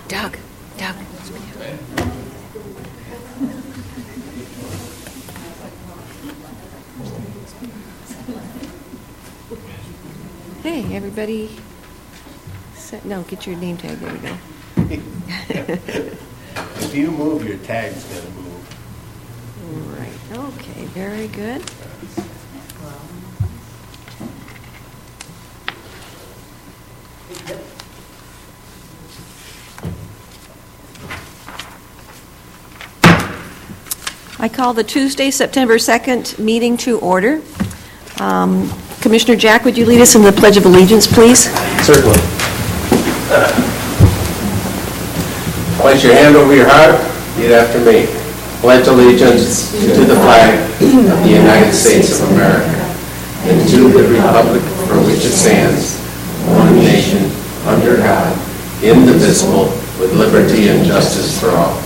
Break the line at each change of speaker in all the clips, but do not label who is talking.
Doug. Hey, everybody. No, get your name tag. There we go.
If you move, your tag's going to move.
Right. Okay, very good. I call the Tuesday, September 2nd meeting to order. Commissioner Jack, would you lead us in the Pledge of Allegiance, please?
Certainly. Place your hand over your heart. Repeat after me. Pledge allegiance to the flag of the United States of America and to the republic for which it stands, one nation, under God, indivisible, with liberty and justice for all.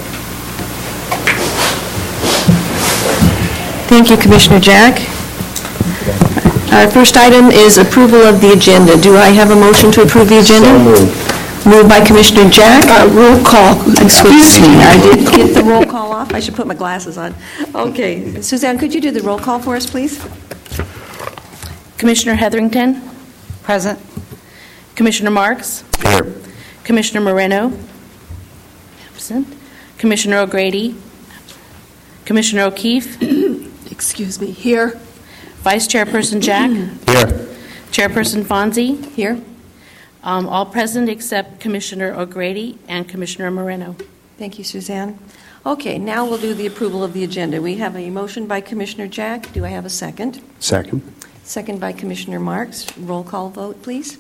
Thank you, Commissioner Jack. Our first item is approval of the agenda. Do I have a motion to approve the agenda?
So moved.
Moved by Commissioner Jack. Roll call. Excuse me, I did get the roll call off. I should put my glasses on. Okay. Suzanne, could you do the roll call for us, please?
Commissioner Hetherington?
Present.
Commissioner Marks?
Here.
Commissioner Moreno? Absent. Commissioner O'Grady? Commissioner O'Keefe?
Excuse me. Here.
Vice Chairperson Jack?
Here.
Chairperson Fonzie?
Here.
All present except Commissioner O'Grady and Commissioner Moreno.
Thank you, Suzanne. Okay, now we'll do the approval of the agenda. We have a motion by Commissioner Jack. Do I have a second?
Second.
Second by Commissioner Marks. Roll call vote, please.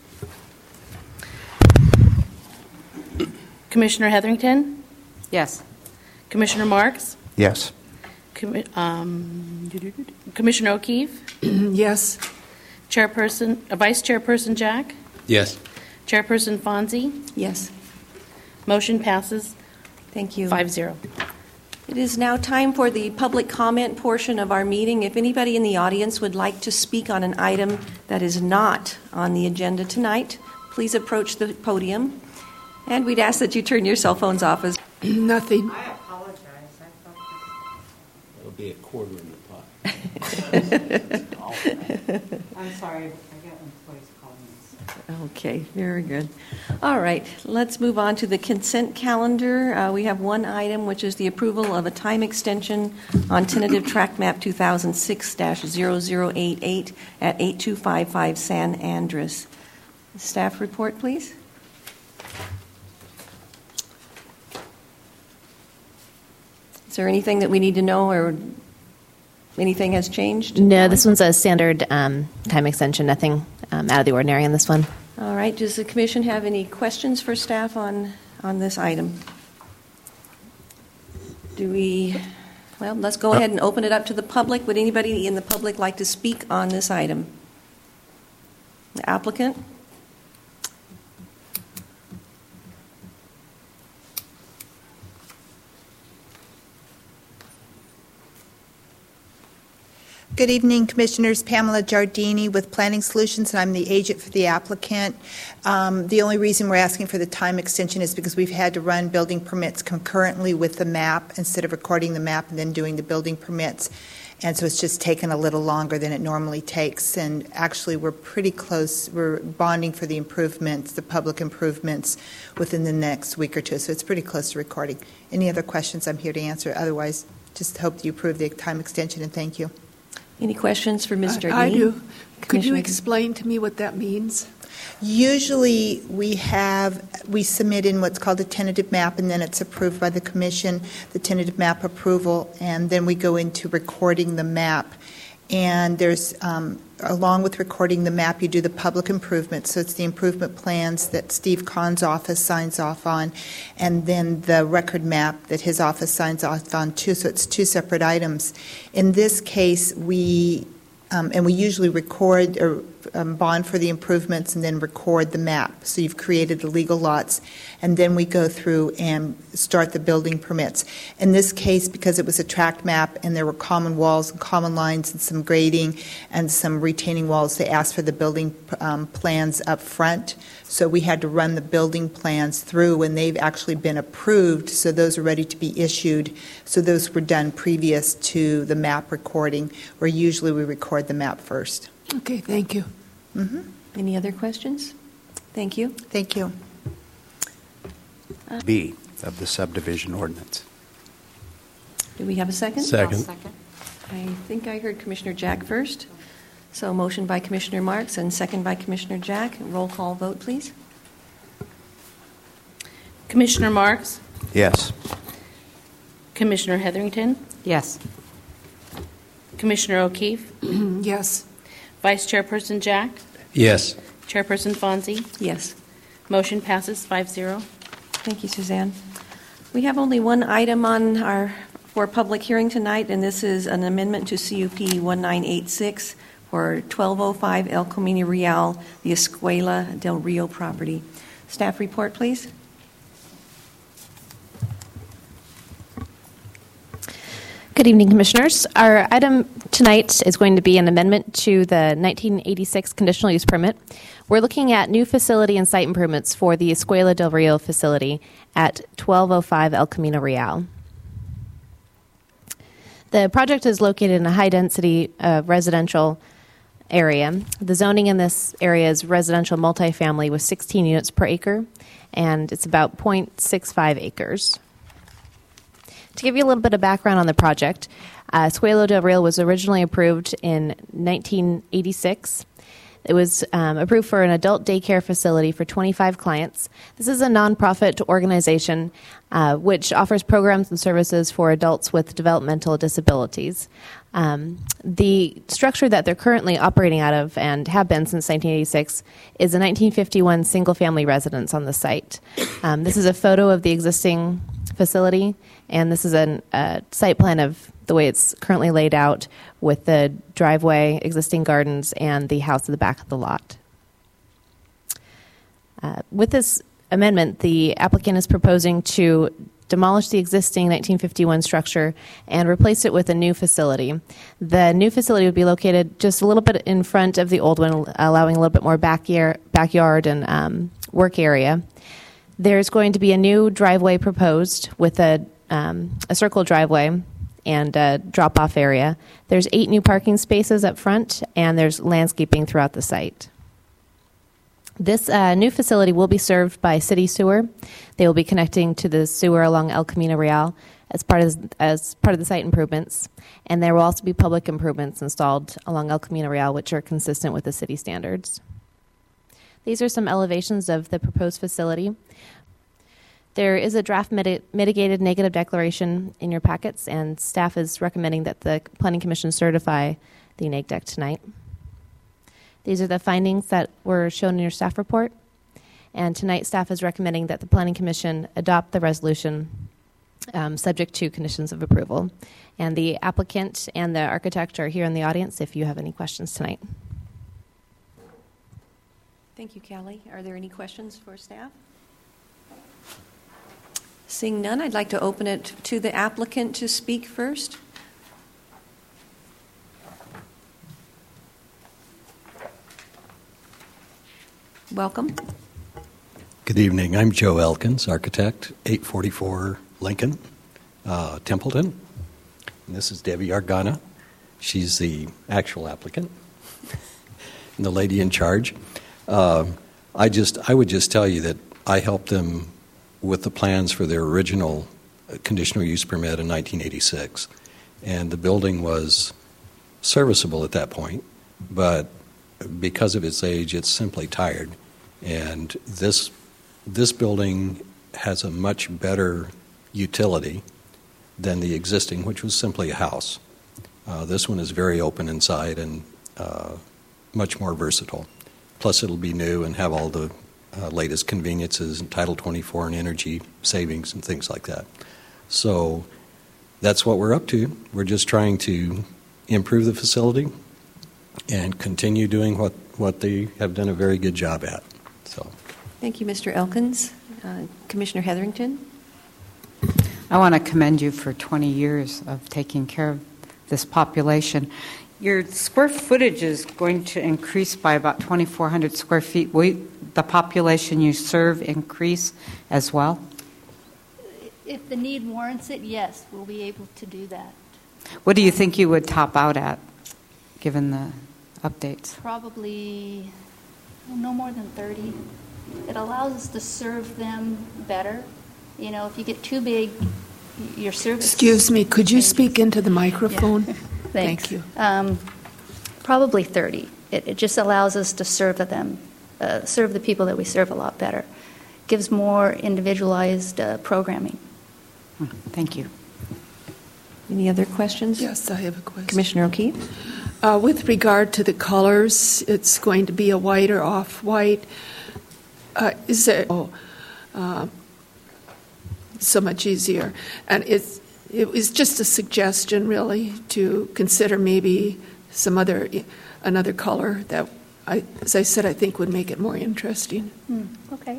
Commissioner Hetherington?
Yes.
Commissioner Marks?
Yes.
Commissioner O'Keefe?
Yes.
Vice Chairperson Jack?
Yes.
Chairperson Fonzie?
Yes.
Motion passes
Thank you.
5-0.
It is now time for the public comment portion of our meeting. If anybody in the audience would like to speak on an item that is not on the agenda tonight, please approach the podium. And we'd ask that you turn your cell phones off.
Nothing.
I apologize. I thought
It'll be a quarter in the pot.
I'm sorry. I got employees calling me.
Okay, very good. All right, let's move on to the consent calendar. We have one item, which is the approval of a time extension on tentative track map 2006-0088 at 8255 San Andres. Staff report, please. Is there anything that we need to know or anything has changed?
No, this one's a standard time extension, nothing out of the ordinary on this one.
All right, does the commission have any questions for staff on this item? Well, let's go ahead and open it up to the public. Would anybody in the public like to speak on this item? The applicant?
Good evening, Commissioners. Pamela Giardini with Planning Solutions, and I'm the agent for the applicant. The only reason we're asking for the time extension is because we've had to run building permits concurrently with the map instead of recording the map and then doing the building permits. And so it's just taken a little longer than it normally takes. And actually, we're pretty close. We're bonding for the improvements, the public improvements, within the next week or two. So it's pretty close to recording. Any other questions I'm here to answer? Otherwise, just hope that you approve the time extension, and thank you.
Any questions for Ms. Giardini?
I do. Could you
Commissioner-
explain to me what that means?
Usually we submit in what's called a tentative map, and then it's approved by the commission, the tentative map approval, and then we go into recording the map. And there's, along with recording the map, you do the public improvements. So it's the improvement plans that Steve Kahn's office signs off on, and then the record map that his office signs off on too. So it's two separate items. In this case, we usually record or bond for the improvements, and then record the map. So you've created the legal lots, and then we go through and start the building permits. In this case, because it was a tract map and there were common walls and common lines and some grading and some retaining walls, they asked for the building plans up front. So we had to run the building plans through, and they've actually been approved, so those are ready to be issued. So those were done previous to the map recording, where usually we record the map first.
Okay, thank you.
Any other questions? Thank you.
Thank you.
B of the subdivision ordinance.
Do we have a second?
I'll
Second.
second.
I think I heard Commissioner Jack first. So motion by Commissioner Marks and second by Commissioner Jack. Roll call vote, please.
Commissioner Marks,
Yes.
Commissioner Heatherington,
Yes.
Commissioner O'Keefe,
Yes.
Vice Chairperson Jack,
Yes.
Chairperson Fonzie.
Yes.
Motion passes 5-0.
Thank you, Suzanne. We have only one item on our for public hearing tonight, and this is an amendment to CUP 1986 for 1205 El Camino Real, the Escuela del Rio property. Staff report, please.
Good evening, Commissioners. Our item tonight is going to be an amendment to the 1986 conditional use permit. We're looking at new facility and site improvements for the Escuela del Rio facility at 1205 El Camino Real. The project is located in a high-density residential area. The zoning in this area is residential multifamily with 16 units per acre, and it's about 0.65 acres. To give you a little bit of background on the project, Escuela del Rio was originally approved in 1986. It was approved for an adult daycare facility for 25 clients. This is a nonprofit organization which offers programs and services for adults with developmental disabilities. The structure that they're currently operating out of and have been since 1986 is a 1951 single-family residence on the site. This is a photo of the existing facility, and this is a site plan of the way it's currently laid out with the driveway, existing gardens, and the house at the back of the lot. With this amendment, the applicant is proposing to demolish the existing 1951 structure and replace it with a new facility. The new facility would be located just a little bit in front of the old one, allowing a little bit more backyard and work area. There's going to be a new driveway proposed with a circle driveway and a drop-off area. There's 8 new parking spaces up front, and there's landscaping throughout the site. This new facility will be served by city sewer. They will be connecting to the sewer along El Camino Real as part of the site improvements, and there will also be public improvements installed along El Camino Real, which are consistent with the city standards. These are some elevations of the proposed facility. There is a draft mitigated negative declaration in your packets, and staff is recommending that the Planning Commission certify the neg deck tonight. These are the findings that were shown in your staff report, and tonight staff is recommending that the Planning Commission adopt the resolution subject to conditions of approval. And the applicant and the architect are here in the audience if you have any questions tonight.
Thank you, Callie. Are there any questions for staff? Seeing none, I'd like to open it to the applicant to speak first. Welcome.
Good evening. I'm Joe Elkins, architect, 844 Lincoln, Templeton. And this is Debbie Argana. She's the actual applicant and the lady in charge. I would just tell you that I helped them with the plans for their original conditional use permit in 1986. And the building was serviceable at that point, but because of its age, it's simply tired. And this building has a much better utility than the existing, which was simply a house. This one is very open inside and much more versatile. Plus, it'll be new and have all the latest conveniences and Title 24 and energy savings and things like that. So that's what we're up to. We're just trying to improve the facility, and continue doing what they have done a very good job at. So,
Thank you, Mr. Elkins. Commissioner Hetherington?
I want to commend you for 20 years of taking care of this population. Your square footage is going to increase by about 2,400 square feet. Will the population you serve increase as well?
If the need warrants it, yes, we'll be able to do that.
What do you think you would top out at, given the updates?
Probably no more than 30. It allows us to serve them better. You know, if you get too big, your service...
Excuse me, could you speak into the microphone?
Thanks.
Thank you.
Probably 30. It just allows us to serve them, serve the people that we serve a lot better. Gives more individualized programming.
Thank you.
Any other questions?
Yes, I have a question.
Commissioner O'Keefe?
With regard to the colors, it's going to be a white or off-white. Is there so much easier? And it was just a suggestion, really, to consider maybe another color that, as I said, I think would make it more interesting.
Okay.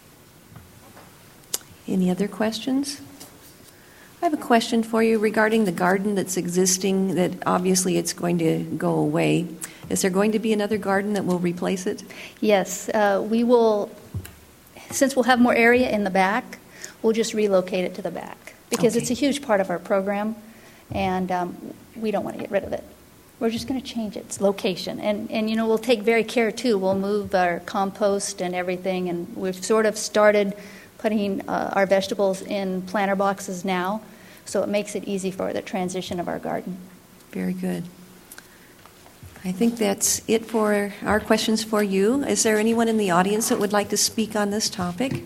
Any other questions? I have a question for you regarding the garden that's existing, that obviously it's going to go away. Is there going to be another garden that will replace it?
Yes, we will, since we'll have more area in the back, we'll just relocate it to the back because it's a huge part of our program, and we don't want to get rid of it. We're just going to change its location. And you know, we'll take very care, too. We'll move our compost and everything, and we've sort of started putting our vegetables in planter boxes now, so it makes it easy for the transition of our garden.
Very good. I think that's it for our questions for you. Is there anyone in the audience that would like to speak on this topic?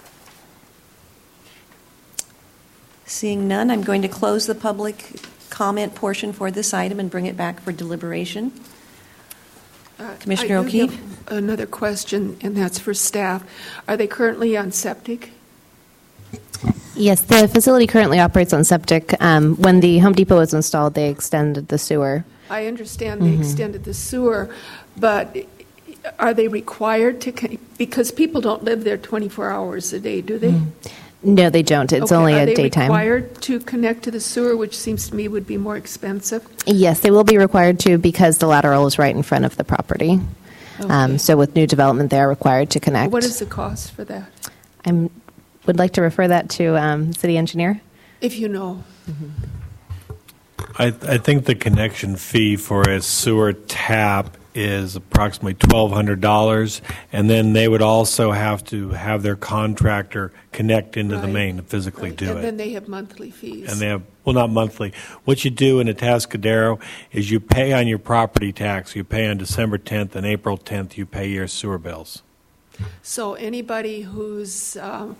Seeing none, I'm going to close the public comment portion for this item and bring it back for deliberation. Commissioner
I do
O'Keefe?
have another question, and that's for staff. Are they currently on septic?
Yes, the facility currently operates on septic. When the Home Depot was installed, they extended the sewer.
I understand they extended the sewer, but are they required to, because people don't live there 24 hours a day, do they?
No, they don't. It's only a daytime.
Are they required to connect to the sewer, which seems to me would be more expensive?
Yes, they will be required to because the lateral is right in front of the property.
Okay.
So with new development, they are required to connect.
What is the cost for that?
I would like to refer that to city engineer.
If you know.
I think the connection fee for a sewer tap is approximately $1,200, and then they would also have to have their contractor connect into the main to physically do it.
And then they have monthly fees.
And they have, well, not monthly. What you do in Atascadero is you pay on your property tax. You pay on December 10th and April 10th, you pay your sewer bills.
So anybody who's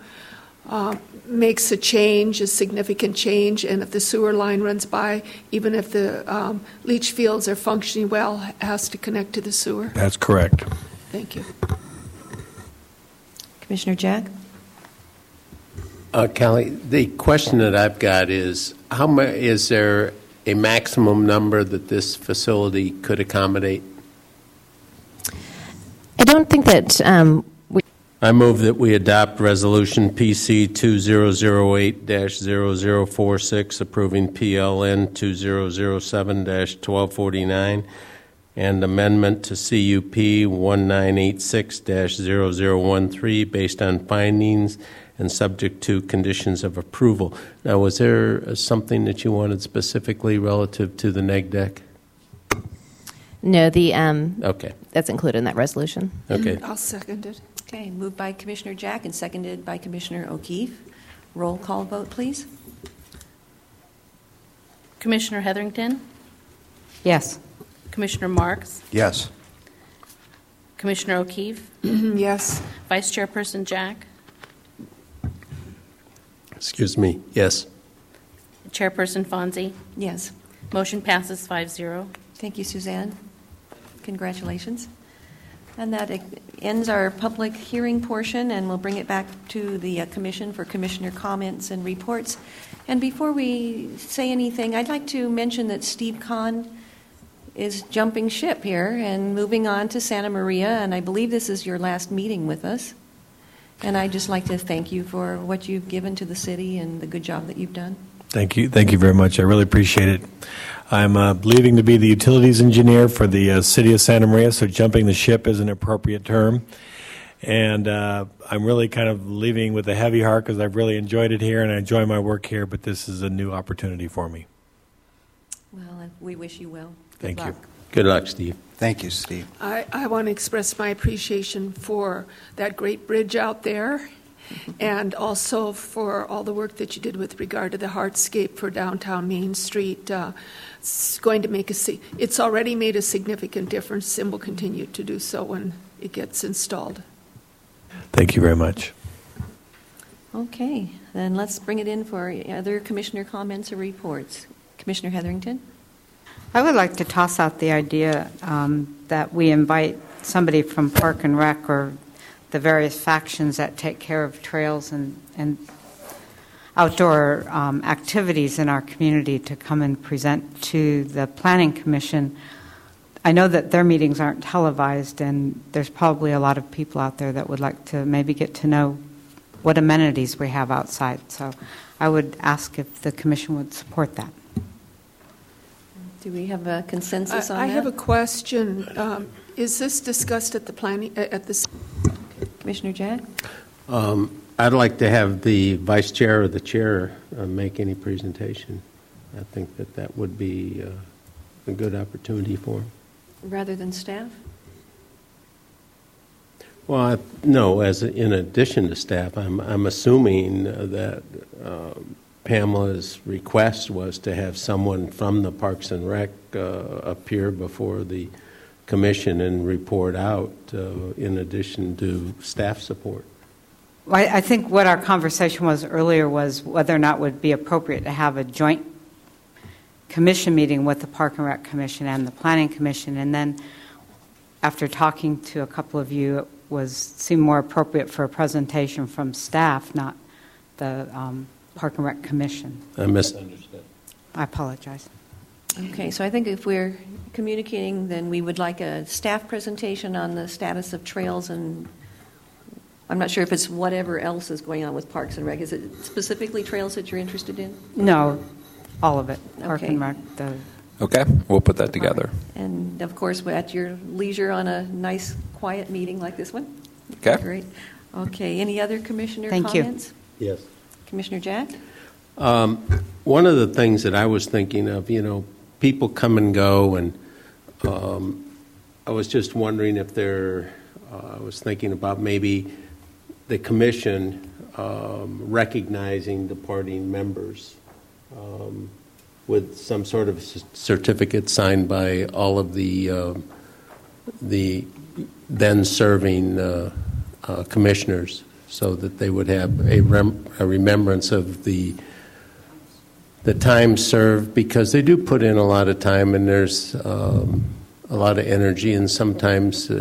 makes a significant change, and if the sewer line runs by, even if the leach fields are functioning well, has to connect to the sewer?
That's correct.
Thank you.
Commissioner Jack?
Kelly, the question that I've got is, is there a maximum number that this facility could accommodate?
I don't think that
I move that we adopt Resolution PC 2008-0046, approving PLN 2007-1249, and amendment to CUP 1986-0013 based on findings and subject to conditions of approval. Now, was there something that you wanted specifically relative to the neg deck?
no,
Okay.
that's included in that resolution.
Okay.
I'll second it.
Okay, moved by Commissioner Jack and seconded by Commissioner O'Keefe. Roll call vote, please.
Commissioner Hetherington?
Yes.
Commissioner Marks?
Yes.
Commissioner O'Keefe?
Yes.
Vice Chairperson Jack?
Excuse me. Yes.
Chairperson Fonzie?
Yes.
Motion passes 5-0.
Thank you, Suzanne. Congratulations. And that ends our public hearing portion, and we'll bring it back to the commission for commissioner comments and reports. And before we say anything, I'd like to mention that Steve Kahn is jumping ship here and moving on to Santa Maria, and I believe this is your last meeting with us. And I'd just like to thank you for what you've given to the city and the good job that you've done.
Thank you very much. I really appreciate it. I'm leaving to be the utilities engineer for the city of Santa Maria, so jumping the ship is an appropriate term. And I'm really kind of leaving with a heavy heart because I've really enjoyed it here and I enjoy my work here, but this is a new opportunity for me.
Well, we wish you well.
Thank you.
Good luck, Steve.
Thank you, Steve.
I want to express my appreciation for that great bridge out there and also for all the work that you did with regard to the hardscape for downtown Main Street. It's going to make it's already made a significant difference and will continue to do so when it gets installed.
Thank you very much.
Okay, then let's bring it in for other commissioner comments or reports. Commissioner Hetherington?
I would like to toss out the idea that we invite somebody from Park and Rec or the various factions that take care of trails and outdoor activities in our community to come and present to the Planning Commission. I know that their meetings aren't televised, and there's probably a lot of people out there that would like to maybe get to know what amenities we have outside. So I would ask if the Commission would support that.
Do we have a consensus on that?
I have a question. Is this discussed at the planning at this?
Commissioner Jack?
I'd like to have the vice chair or the chair make any presentation. I think that would be a good opportunity for him.
Rather than staff?
Well, no. In addition to staff, I'm assuming that Pamela's request was to have someone from the Parks and Rec appear before the commission and report out in addition to staff support.
Well, I think what our conversation was earlier was whether or not it would be appropriate to have a joint commission meeting with the Park and Rec Commission and the Planning Commission, and then after talking to a couple of you, it seemed more appropriate for a presentation from staff, not the Park and Rec Commission.
I misunderstood.
I apologize.
Okay, so I think if we're communicating, then we would like a staff presentation on the status of trails, and I'm not sure if it's whatever else is going on with Parks and Rec. Is it specifically trails that you're interested in?
No, all of it. Park
Okay.
and Rec.
Okay, we'll put that together.
And of course, at your leisure on a nice, quiet meeting like this one.
Okay.
Great. Okay, any other commissioner
Thank you.
comments?
Yes.
Commissioner Jack?
One of the things that I was thinking of, people come and go, and I was just wondering if I was thinking about maybe the commission recognizing departing members with some sort of certificate signed by all of the then serving commissioners, so that they would have a remembrance of the time served, because they do put in a lot of time, and there's a lot of energy, and sometimes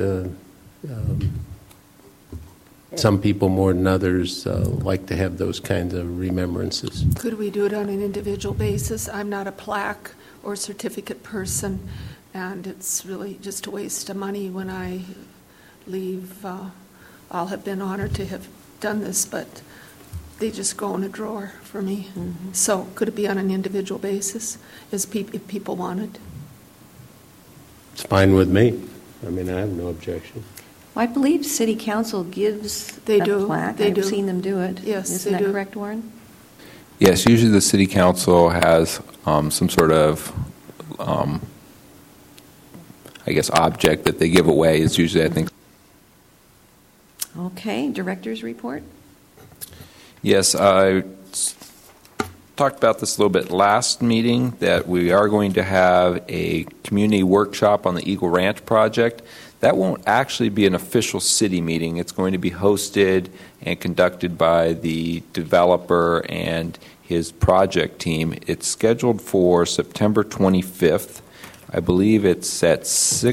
some people more than others like to have those kinds of remembrances.
Could we do it on an individual basis? I'm not a plaque or certificate person, and it's really just a waste of money when I leave. I'll have been honored to have done this, but they just go in a drawer for me. Mm-hmm. So could it be on an individual basis if people wanted?
It's fine with me. I mean, I have no objection.
Well, I believe City Council gives
They
a
do.
plaque.
They
I've
do.
seen them do it.
Yes,
Isn't
they
that
do.
correct, Warren?
Yes, usually the city council has some sort of, object that they give away. Is usually, I think.
Okay, director's report.
Yes, I talked about this a little bit last meeting, that we are going to have a community workshop on the Eagle Ranch project. That won't actually be an official city meeting. It's going to be hosted and conducted by the developer and his project team. It's scheduled for September 25th. I believe it's at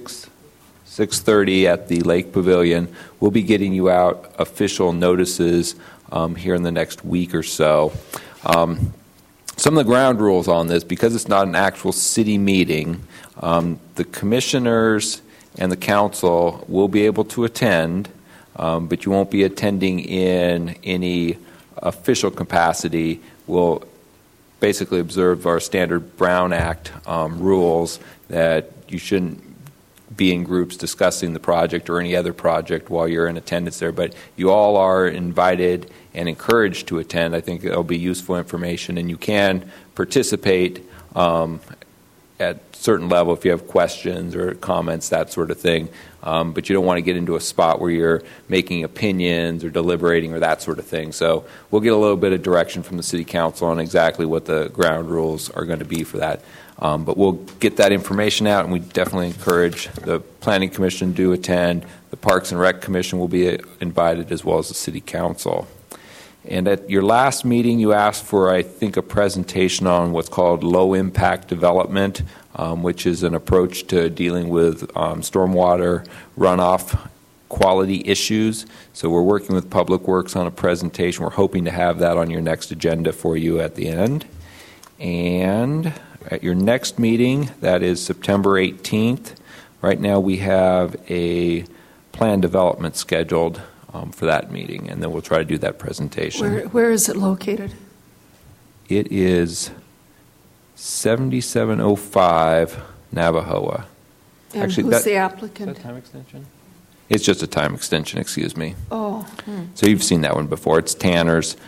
6:30 at the Lake Pavilion. We'll be getting you out official notices here in the next week or so. some of the ground rules on this, because it's not an actual city meeting, the commissioners and the council will be able to attend, but you won't be attending in any official capacity. We'll basically observe our standard Brown Act rules that you shouldn't be in groups discussing the project or any other project while you're in attendance there. But you all are invited and encouraged to attend. I think it'll be useful information, and you can participate at certain level if you have questions or comments, that sort of thing. But you don't want to get into a spot where you're making opinions or deliberating or that sort of thing. So we'll get a little bit of direction from the City Council on exactly what the ground rules are going to be for that. But we'll get that information out, and we definitely encourage the Planning Commission to attend. The Parks and Rec Commission will be invited, as well as the City Council. And at your last meeting, you asked for, I think, a presentation on what's called low-impact development, which is an approach to dealing with stormwater runoff quality issues. So we're working with Public Works on a presentation. We're hoping to have that on your next agenda for you at the end. And at your next meeting, that is September 18th, right now we have a plan development scheduled for that meeting, and then we'll try to do that presentation.
Where is it located?
It is 7705 Navajoa.
And
Actually,
who's the applicant?
Is that a time extension? It's just a time extension, excuse me.
Oh.
So you've seen that one before. It's Tanner's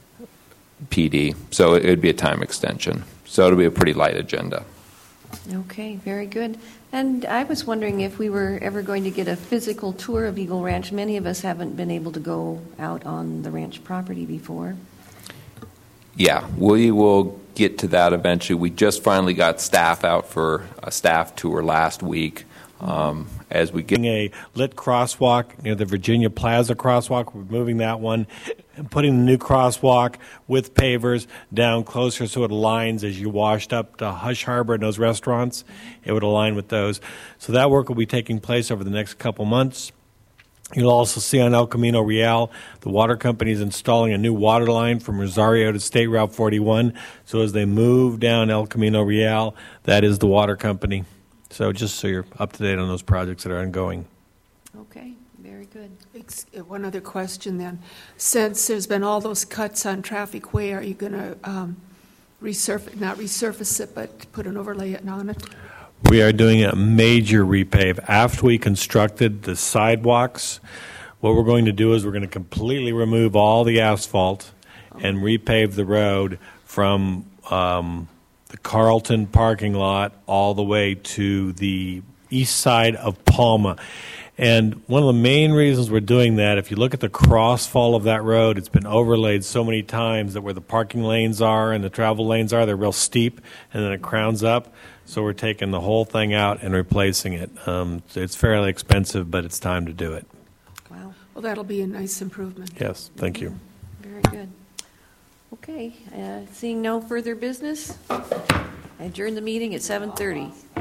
PD, so it would be a time extension. So it'll be a pretty light agenda.
Okay, very good. And I was wondering if we were ever going to get a physical tour of Eagle Ranch. Many of us haven't been able to go out on the ranch property before.
Yeah, we will get to that eventually. We just finally got staff out for a staff tour last week. As we get
a lit crosswalk near the Virginia Plaza crosswalk, we're moving that one and putting the new crosswalk with pavers down closer so it aligns as you washed up to Hush Harbor and those restaurants. It would align with those. So that work will be taking place over the next couple months. You'll also see on El Camino Real, the water company is installing a new water line from Rosario to State Route 41. So as they move down El Camino Real, that is the water company. So just so you're up to date on those projects that are ongoing.
Okay, very good.
One other question then. Since there's been all those cuts on Traffic Way, are you going to not resurface it, but put an overlay on it?
We are doing a major repave. After we constructed the sidewalks, what we're going to do is we're going to completely remove all the asphalt and repave the road from the Carlton parking lot all the way to the east side of Palma. And one of the main reasons we're doing that, if you look at the crossfall of that road, it's been overlaid so many times that where the parking lanes are and the travel lanes are, they're real steep, and then it crowns up. So we're taking the whole thing out and replacing it. It's fairly expensive, but it's time to do it.
Wow.
Well, that'll be a nice improvement.
Yes, thank you.
Very good. Okay, seeing no further business, I adjourn the meeting at 7:30.